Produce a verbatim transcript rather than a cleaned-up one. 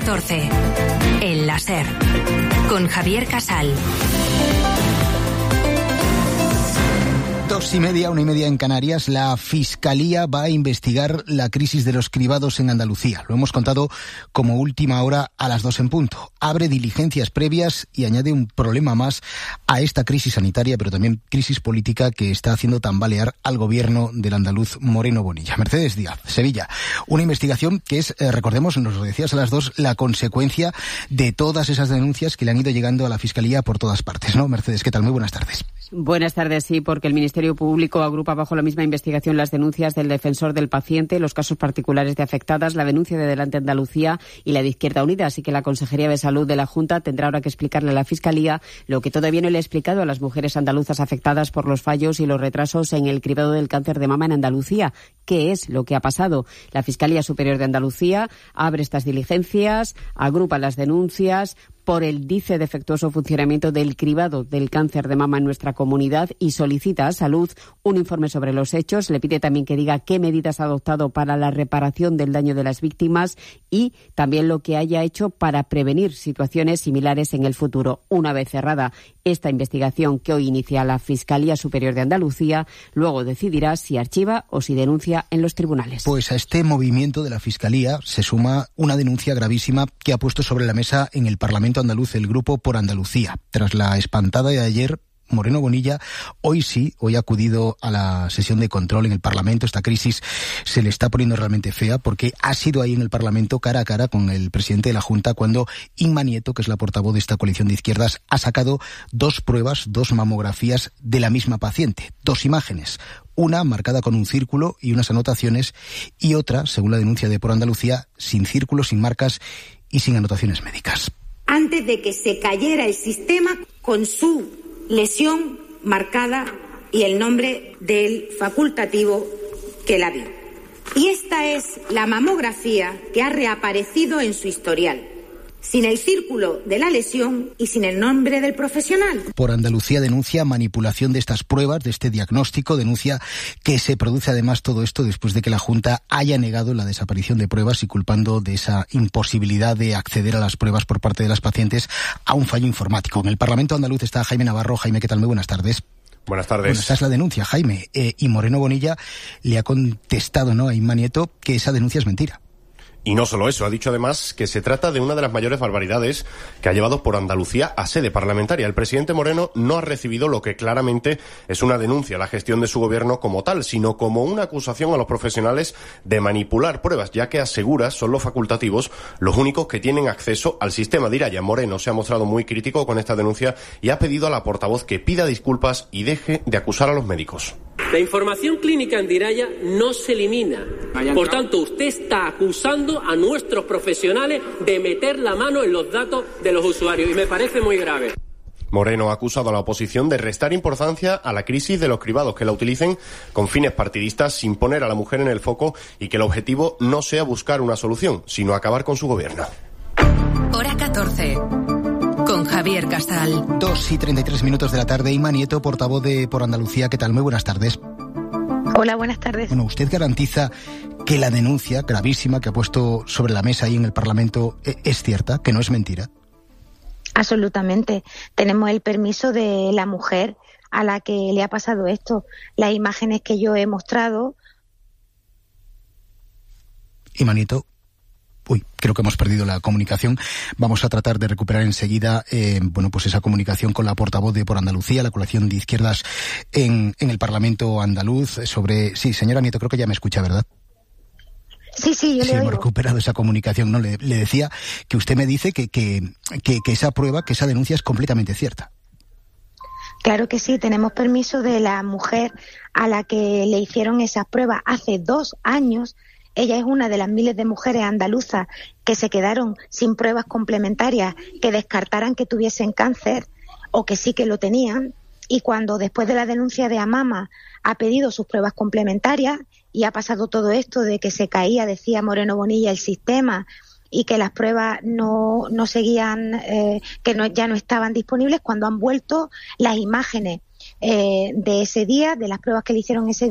catorce. El láser. Con Javier Casal. Dos y media, una y media en Canarias. La Fiscalía va a investigar la crisis de los cribados en Andalucía. Lo hemos contado como última hora a las dos en punto. Abre diligencias previas y añade un problema más a esta crisis sanitaria, pero también crisis política que está haciendo tambalear al gobierno del andaluz Moreno Bonilla. Mercedes Díaz, Sevilla. Una investigación que es, eh, recordemos, nos lo decías a las dos, la consecuencia de todas esas denuncias que le han ido llegando a la Fiscalía por todas partes, ¿no? Mercedes, ¿qué tal? Muy buenas tardes. Buenas tardes, sí, porque el Ministerio Público agrupa bajo la misma investigación las denuncias del defensor del paciente, los casos particulares de afectadas, la denuncia de Delante Andalucía y la de Izquierda Unida. Así que la Consejería de Salud de la Junta tendrá ahora que explicarle a la Fiscalía lo que todavía no le ha explicado a las mujeres andaluzas afectadas por los fallos y los retrasos en el cribado del cáncer de mama en Andalucía. ¿Qué es lo que ha pasado? La Fiscalía Superior de Andalucía abre estas diligencias, agrupa las denuncias por el, dice, defectuoso funcionamiento del cribado del cáncer de mama en nuestra comunidad y solicita a Salud un informe sobre los hechos. Le pide también que diga qué medidas ha adoptado para la reparación del daño de las víctimas y también lo que haya hecho para prevenir situaciones similares en el futuro. Una vez cerrada esta investigación que hoy inicia la Fiscalía Superior de Andalucía, luego decidirá si archiva o si denuncia en los tribunales. Pues a este movimiento de la Fiscalía se suma una denuncia gravísima que ha puesto sobre la mesa en el Parlamento andaluz el Grupo por Andalucía. Tras la espantada de ayer, Moreno Bonilla, hoy sí, hoy ha acudido a la sesión de control en el Parlamento. Esta crisis se le está poniendo realmente fea porque ha sido ahí en el Parlamento cara a cara con el presidente de la Junta cuando Inma Nieto, que es la portavoz de esta coalición de izquierdas, ha sacado dos pruebas, dos mamografías de la misma paciente, dos imágenes. Una marcada con un círculo y unas anotaciones y otra, según la denuncia de Por Andalucía, sin círculos, sin marcas y sin anotaciones médicas. Antes de que se cayera el sistema con su lesión marcada y el nombre del facultativo que la vio. Y esta es la mamografía que ha reaparecido en su historial, sin el círculo de la lesión y sin el nombre del profesional. Por Andalucía denuncia manipulación de estas pruebas, de este diagnóstico, denuncia que se produce además todo esto después de que la Junta haya negado la desaparición de pruebas y culpando de esa imposibilidad de acceder a las pruebas por parte de las pacientes a un fallo informático. En el Parlamento andaluz está Jaime Navarro. Jaime, ¿qué tal? Muy buenas tardes. Buenas tardes. Bueno, esa es la denuncia, Jaime. Eh, y Moreno Bonilla le ha contestado, ¿no?, a Inma Nieto que esa denuncia es mentira. Y no solo eso, ha dicho además que se trata de una de las mayores barbaridades que ha llevado Por Andalucía a sede parlamentaria. El presidente Moreno no ha recibido lo que claramente es una denuncia a la gestión de su gobierno como tal, sino como una acusación a los profesionales de manipular pruebas, ya que asegura son los facultativos los únicos que tienen acceso al sistema de Iraya. Moreno se ha mostrado muy crítico con esta denuncia y ha pedido a la portavoz que pida disculpas y deje de acusar a los médicos. La información clínica en Diraya no se elimina. Por tanto, usted está acusando a nuestros profesionales de meter la mano en los datos de los usuarios y me parece muy grave. Moreno ha acusado a la oposición de restar importancia a la crisis de los cribados, que la utilicen con fines partidistas sin poner a la mujer en el foco y que el objetivo no sea buscar una solución, sino acabar con su gobierno. Hora catorce. Con Javier Casal. Dos y treinta y tres minutos de la tarde. Inma Nieto, portavoz de Por Andalucía. ¿Qué tal? Muy buenas tardes. Hola, buenas tardes. Bueno, ¿usted garantiza que la denuncia gravísima que ha puesto sobre la mesa ahí en el Parlamento es cierta, que no es mentira? Absolutamente. Tenemos el permiso de la mujer a la que le ha pasado esto. Las imágenes que yo he mostrado. Inma Nieto. Uy, creo que hemos perdido la comunicación. Vamos a tratar de recuperar enseguida, eh, bueno, pues esa comunicación con la portavoz de Por Andalucía, la coalición de izquierdas en, en el Parlamento andaluz, sobre... Sí, señora Nieto, creo que ya me escucha, ¿verdad? Sí, sí, yo sí, le hemos oigo. recuperado esa comunicación. No, le, le decía que usted me dice que, que, que, que esa prueba, que esa denuncia es completamente cierta. Claro que sí, tenemos permiso de la mujer a la que le hicieron esas pruebas hace dos años. Ella es una de las miles de mujeres andaluzas que se quedaron sin pruebas complementarias que descartaran que tuviesen cáncer o que sí que lo tenían. Y cuando después de la denuncia de Amama ha pedido sus pruebas complementarias y ha pasado todo esto de que se caía, decía Moreno Bonilla, el sistema y que las pruebas no, no seguían, eh, que no, ya no estaban disponibles, cuando han vuelto las imágenes eh, de ese día, de las pruebas que le hicieron ese día,